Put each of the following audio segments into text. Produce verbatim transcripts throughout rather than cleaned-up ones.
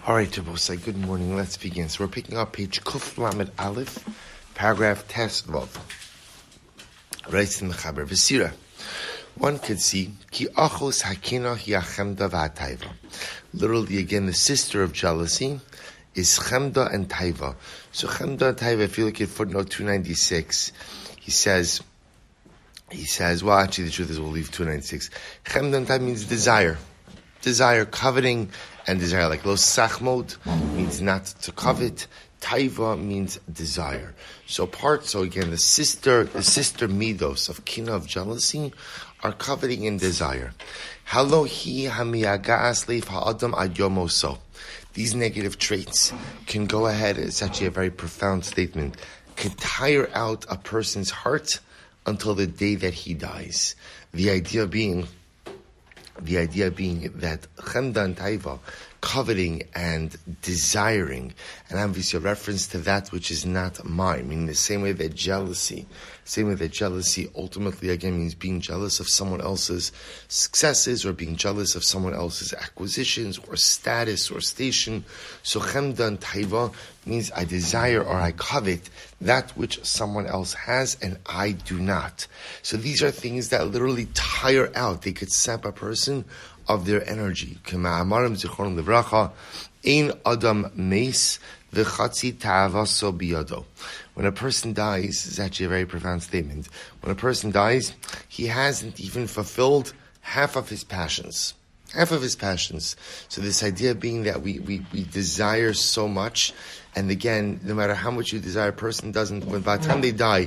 All right, Jabosai, good morning. Let's begin. So we're picking up page Kuf Lamed Aleph, paragraph Tes Vav. Writes in the Chaber V'sira. One could see Ki Achos Hakina Hi Chemda V'Taiva. Literally, again, the sister of jealousy is Chemda and Taiva. So Chemda and Taiva, if you look at footnote two ninety-six, he says, he says, well, actually, the truth is we'll leave two ninety-six. Chemda and Taiva means desire. Desire, coveting, and desire. Like lo sachmod means not to covet. Taiva means desire. So part, so again, the sister, the sister midos of kina, of jealousy, are coveting and desire. Halo hi hamiyagaas leif ha'adam ad yomoso. These negative traits can go ahead, it's actually a very profound statement, can tire out a person's heart until the day that he dies. The idea being, The idea being that chemda and taiva, coveting and desiring, and obviously a reference to that which is not mine, meaning the same way that jealousy, same way that jealousy ultimately again means being jealous of someone else's successes or being jealous of someone else's acquisitions or status or station. So chemda and taiva means I desire or I covet that which someone else has and I do not. So these are things that literally tire out. They could sap a person of their energy. When a person dies, this is actually a very profound statement. When a person dies, he hasn't even fulfilled half of his passions. Half of his passions. So this idea being that we, we, we desire so much, and again, no matter how much you desire, a person doesn't, when by the time they die,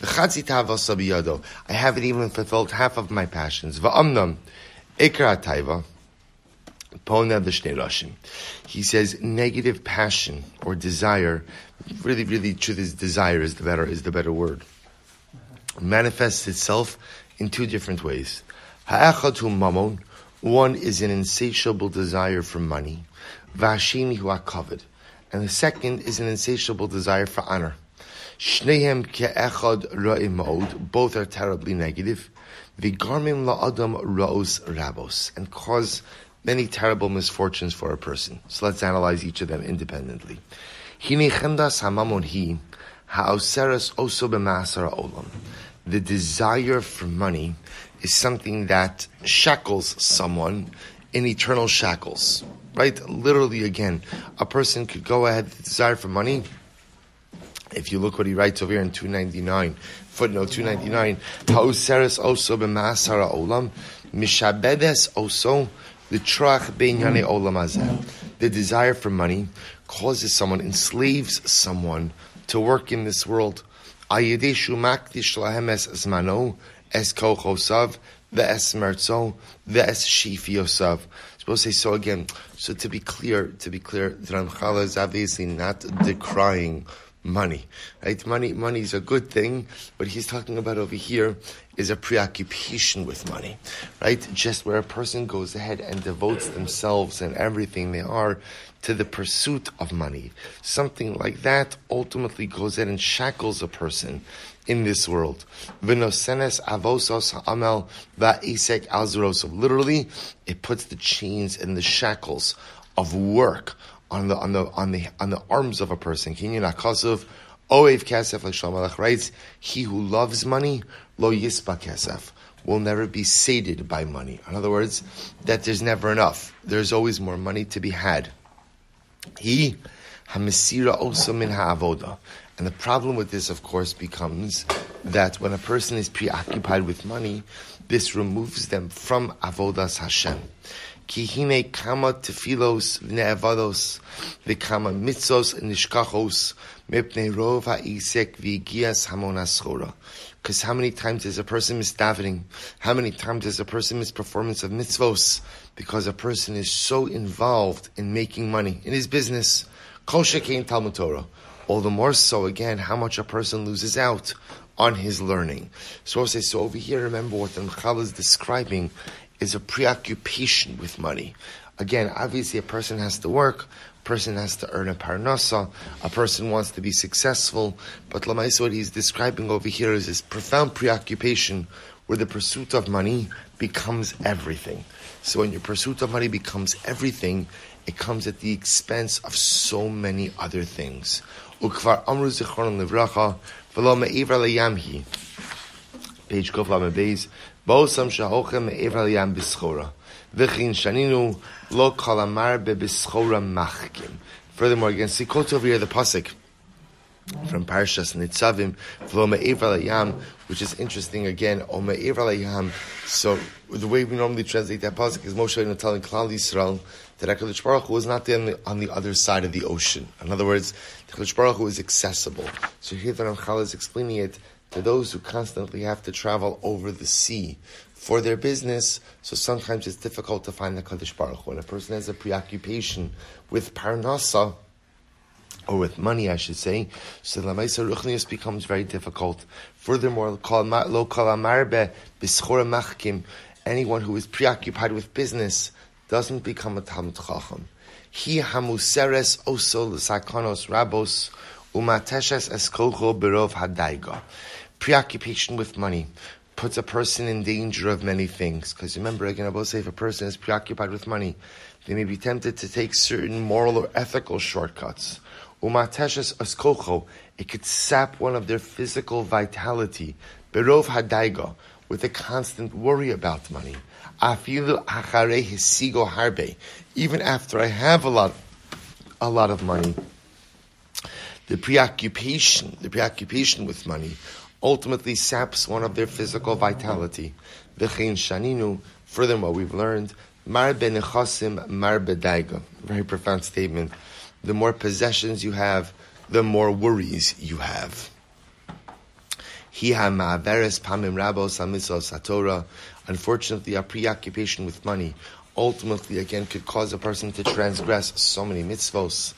I haven't even fulfilled half of my passions. Ikra taiva, pona v'shnei rashim. He says negative passion or desire, really, really, truth is desire is the better is the better word. Manifests itself in two different ways. Ha'echad hu mamon, one is an insatiable desire for money. V'hashini hu hakavod, and the second is an insatiable desire for honor. Shnehem ke'echad ra'im ma'od, both are terribly negative. V'garmim la'adam ra'os rabos, and cause many terrible misfortunes for a person. So let's analyze each of them independently. Hine chemdas hamamon hi ha'oseres oso b'ma'asar olam. The desire for money is something that shackles someone in eternal shackles. Right? Literally, again, a person could go ahead with the desire for money. If you look what he writes over here in two ninety-nine, footnote two ninety-nine, ha'oseres oso b'ma'asar olam, mishabedes oso l'trach beinyane olam hazeh. The desire for money causes someone, enslaves someone to work in this world. Ayedeshu makdish lahem es zmano, es kochosav, ve'es mertzo, ve'es shifiosav. Supposed to say so again. So to be clear, to be clear, the Ramchal is obviously not decrying money, right? Money, money is a good thing. What he's talking about over here is a preoccupation with money, right? Just where a person goes ahead and devotes themselves and everything they are to the pursuit of money. Something like that ultimately goes ahead and shackles a person in this world. V'nosenes avosos ha'amel va'isek alzerosov. Literally, it puts the chains and the shackles of work on the on the on the on the arms of a person. Kinyan akasov oev kesef, like Shlomo Melech writes, he who loves money lo yispa kesef, will never be sated by money. In other words, that there's never enough. There's always more money to be had. He hamesira also min ha'avoda. And the problem with this, of course, becomes that when a person is preoccupied with money, this removes them from avodas Hashem. Ki hine kama tefilos v'ne'avados v'kama mitzos nishkachos mipnei rov ha'isek v'gias hamon haschora. Because how many times is a person misdavening? How many times is a person misperformance of mitzvos? Because a person is so involved in making money in his business. Kol shekein Talmud Torah. All the more so, again, how much a person loses out on his learning. So, so over here, remember what the Mechal is describing is a preoccupation with money. Again, obviously a person has to work, a person has to earn a parnasa, a person wants to be successful, but Lamaisa, what he's describing over here is this profound preoccupation where the pursuit of money becomes everything. So when your pursuit of money becomes everything, it comes at the expense of so many other things. Ukvar amru zichron livracha v'lo me'ivra leyamhi. Page Kof Lamed Beis. Bosam shahochem me'ivra leyam b'schora. V'chin shaninu lo kol amar be'b'schora machkim. Furthermore, again, see quotes over here the pasuk from Parshas Nitzavim, v'lo me'ivra leyam, which is interesting again. O me'ivra leyam. So the way we normally translate that pasuk is Moshe Rabbeinu telling Klal Yisrael that HaKadosh Baruch Hu was not there on the, on the other side of the ocean. In other words, the HaKadosh Baruch Hu is accessible. So here the Ramchal is explaining it to those who constantly have to travel over the sea for their business. So sometimes it's difficult to find the HaKadosh Baruch Hu. When a person has a preoccupation with parnasa, or with money, I should say, so the Lamaisa Ruchnius becomes very difficult. Furthermore, lo kol amar be'schora machkim, anyone who is preoccupied with business doesn't become a Talmud Chacham. He hamuseres oso l'sakanos rabos umateshes eskolcho berov hadaiga. Preoccupation with money puts a person in danger of many things. Because remember, again, I will say, if a person is preoccupied with money, they may be tempted to take certain moral or ethical shortcuts. Umateshes eskolcho, it could sap one of their physical vitality. Berov hadaiga, with a constant worry about money. Even after I have a lot, a lot of money, the preoccupation, the preoccupation with money, ultimately saps one of their physical vitality. V'chein shaninu. Furthermore, we've learned mar benechasim mar bedaiga. Very profound statement. The more possessions you have, the more worries you have. Unfortunately, our preoccupation with money ultimately, again, could cause a person to transgress so many mitzvos.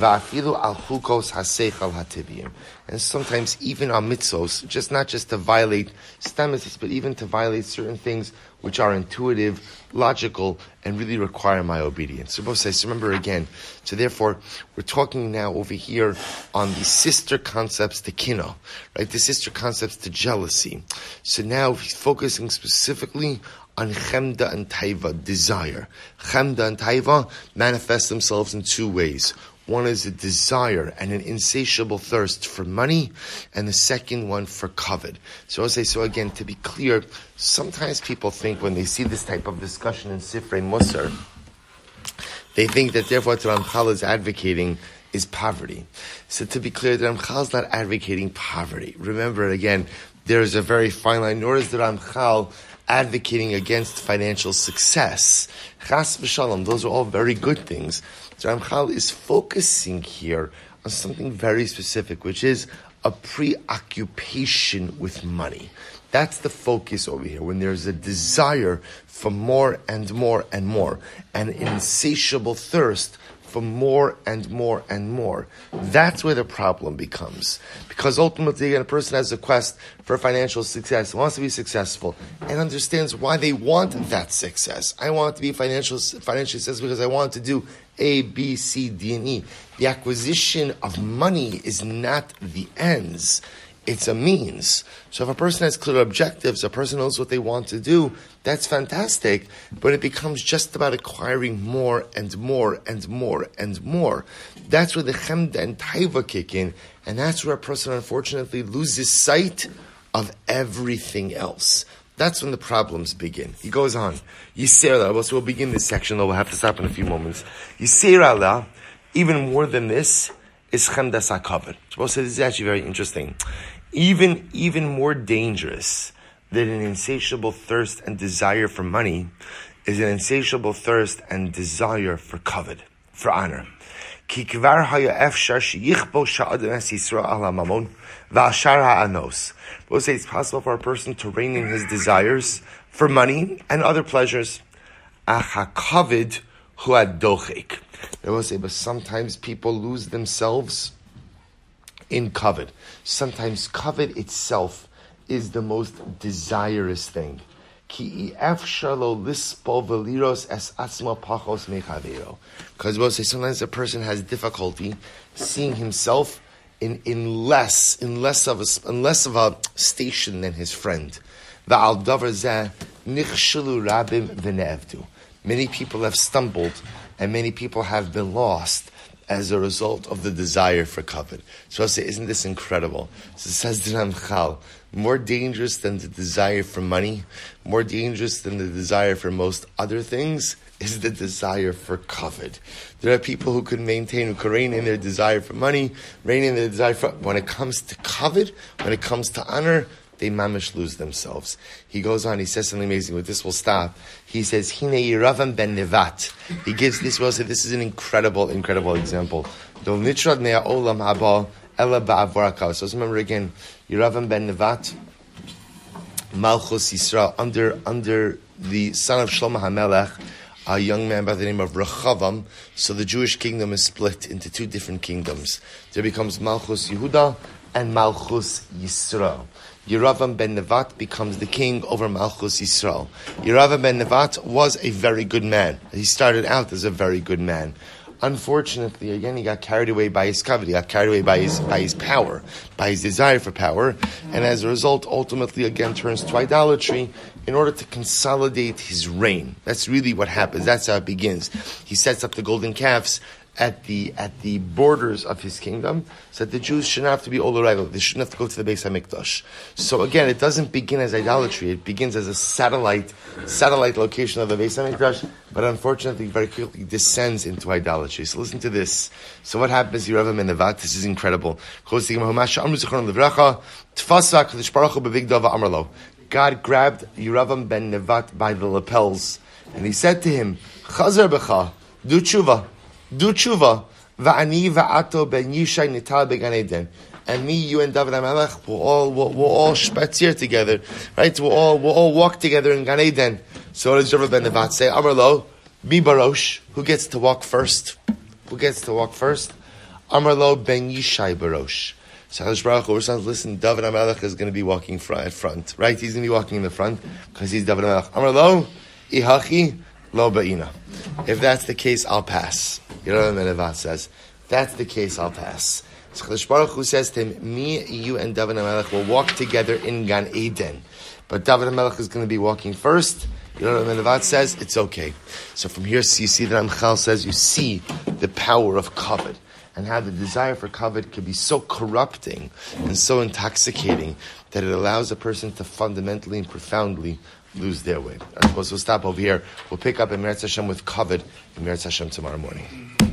And sometimes even our mitzvos, just not just to violate stamitis, but even to violate certain things which are intuitive, logical, and really require my obedience. So both says, remember again, so therefore, we're talking now over here on the sister concepts to kina, right? The sister concepts to jealousy. So now he's focusing specifically on chemda and taiva, desire. Chemda and taiva manifest themselves in two ways. One is a desire and an insatiable thirst for money, and the second one for kavod. So I'll say, so again, to be clear, sometimes people think when they see this type of discussion in Sifrei Musar, they think that therefore what Ramchal is advocating is poverty. So to be clear, the Ramchal is not advocating poverty. Remember, again, there is a very fine line, nor is the Ramchal advocating against financial success. Chas v'shalom, those are all very good things. So Ramchal is focusing here on something very specific, which is a preoccupation with money. That's the focus over here, when there's a desire for more and more and more, an insatiable thirst for more and more and more. That's where the problem becomes. Because ultimately, again, a person has a quest for financial success, wants to be successful, and understands why they want that success. I want to be financial, financially successful because I want to do A, B, C, D, and E. The acquisition of money is not the ends. It's a means. So if a person has clear objectives, a person knows what they want to do, that's fantastic, but it becomes just about acquiring more and more and more and more. That's where the chemda and taiva kick in, and that's where a person unfortunately loses sight of everything else. That's when the problems begin. He goes on. Yisera, so we'll begin this section, though we'll have to stop in a few moments. Yisera, even more than this, is chemdas hakavod. Shabbos says this is actually very interesting. Even, even more dangerous than an insatiable thirst and desire for money is an insatiable thirst and desire for kavod, for honor. Ki kvar haya efshar sheyichbo sha'adam es Yisrael al hamamon v'ashar ha'anos. We'll say it's possible for a person to rein in his desires for money and other pleasures. Ach hakavod hu adochik. They will say, but sometimes people lose themselves in kavod. Sometimes kavod itself is the most desirous thing. Ki efshalo lispo veliros es atzmo pachos mechavero. Because we'll say sometimes a person has difficulty seeing himself in, in less in less of a in less of a station than his friend. Va'al davar zeh nichshelu rabim v'ne'evdu. Many people have stumbled and many people have been lost as a result of the desire for kavod. So I say, isn't this incredible? So it says the Ramchal, more dangerous than the desire for money, more dangerous than the desire for most other things, is the desire for kavod. There are people who can maintain, who can rein in their desire for money, rein in their desire for, when it comes to kavod, when it comes to honor, they mamish lose themselves. He goes on, he says something amazing, with this we'll stop. He says, Hine Yeravam ben Nevat. He gives this, well, this is an incredible, incredible example. So let's remember again, Yeravam ben Nevat, Malchus Yisrael, under, under the son of Shlomo HaMelech, a young man by the name of Rechavam. So the Jewish kingdom is split into two different kingdoms. There becomes Malchus Yehuda and Malchus Yisrael. Yeravam ben Nevat becomes the king over Malchus Yisrael. Yeravam ben Nevat was a very good man. He started out as a very good man. Unfortunately, again, he got carried away by his kavod. He got carried away by his by his power, by his desire for power, and as a result, ultimately, again, turns to idolatry in order to consolidate his reign. That's really what happens. That's how it begins. He sets up the golden calves at the at the borders of his kingdom, so that the Jews shouldn't have to be Olorayla. They shouldn't have to go to the Beis HaMikdash. So again, it doesn't begin as idolatry. It begins as a satellite satellite location of the Beis HaMikdash, but unfortunately, very quickly descends into idolatry. So listen to this. So what happens? Yeravam ben Nevat. This is incredible. God grabbed Yeravam ben Nevat by the lapels, and he said to him, "Chazar b'cha, do tshuva." Do tshuva, va'ani va'ato ben Yishai nital began Eden, and me, you, and David HaMelech will all will we'll all spatzir together, right? We'll all we'll all walk together in Gan Eden. So what does Yeravam ben Nevat say? Amar lo, mi barosh. Who gets to walk first? Who gets to walk first? Amar lo ben Yishai barosh. So Hakadosh Baruch Hu says, listen, David HaMelech is going to be walking front, at front, right? He's going to be walking in the front because he's David HaMelech. Amar lo, ihachi lo ba'ina. If that's the case, I'll pass. Yeravam ben Nevat says, that's the case, I'll pass. So Hakadosh Baruch Hu says to him, me, you, and David HaMelech will walk together in Gan Eden. But David HaMelech is going to be walking first. Yeravam ben Nevat says, it's okay. So from here, so you see that Ramchal says, you see the power of kavod, and how the desire for kavod can be so corrupting and so intoxicating that it allows a person to fundamentally and profoundly lose their way. I suppose we'll stop over here. We'll pick up in Meretz Hashem with kavod in Meretz Hashem tomorrow morning.